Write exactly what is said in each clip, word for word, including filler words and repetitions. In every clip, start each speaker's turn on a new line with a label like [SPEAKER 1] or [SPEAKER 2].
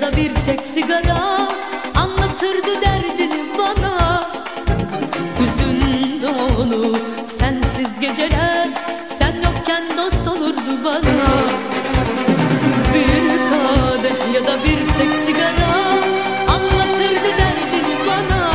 [SPEAKER 1] da bir tek sigara anlatırdı derdini bana. Hüzün dolu sensiz geceler, sen yokken dost olurdu bana. Bir kadeh ya da bir tek sigara anlatırdı derdini bana.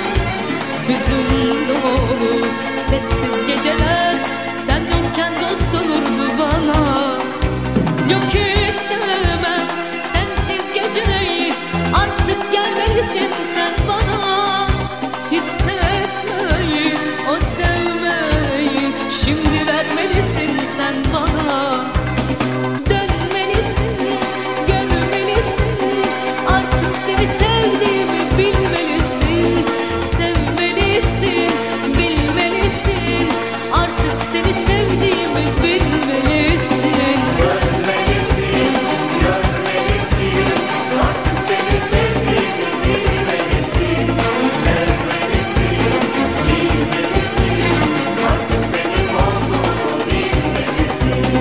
[SPEAKER 1] Hüzün dolu sessiz geceler, sen yokken dost olurdu bana. Yok istemem sensiz geceyi, artık gelmelisin sen bana. Hissetmeyi, o sevmeyi şimdi vermelisin sen bana. Dönmelisin, görmelisin, artık seni sevdiğimi bilmelisin. Sevmelisin, bilmelisin, artık seni sevdiğimi bilmelisin.
[SPEAKER 2] Görmelisin, görmelisin, artık seni sevdiğimi bilmelisin. Sevmelisin, bilmelisin, artık benim olduğumu bilmelisin.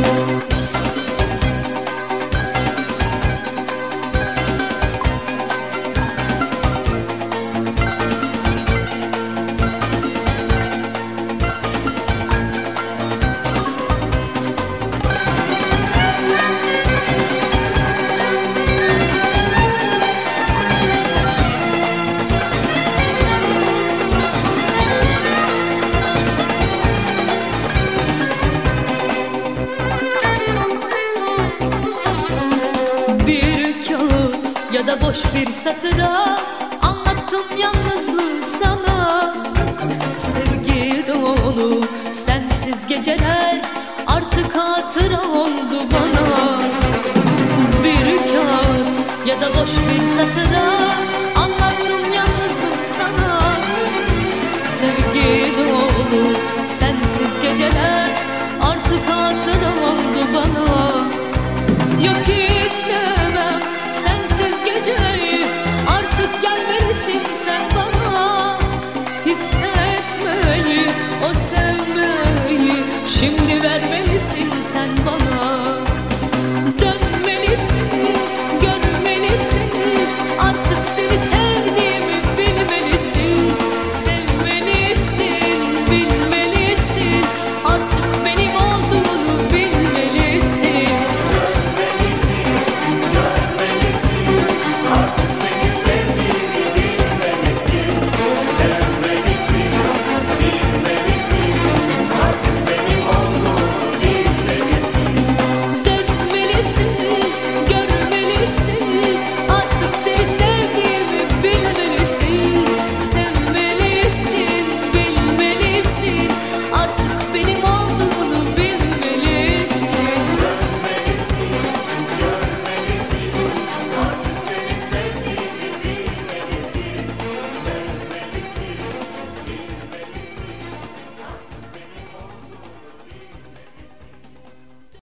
[SPEAKER 1] Bir kağıt ya da boş bir satıra anlattım yalnızlığı sana. Sevgi dolu sensiz geceler artık hatıra oldu bana. Bir kağıt ya da boş bir satıra anlattım yalnızlığı sana. Sevgi dolu sensiz geceler artık hatıra oldu bana. Yok istemem sensiz geceyi, artık gelmelisin sen bana. Hissetmeyi, o sevmeyi şimdi vermelisin sen bana.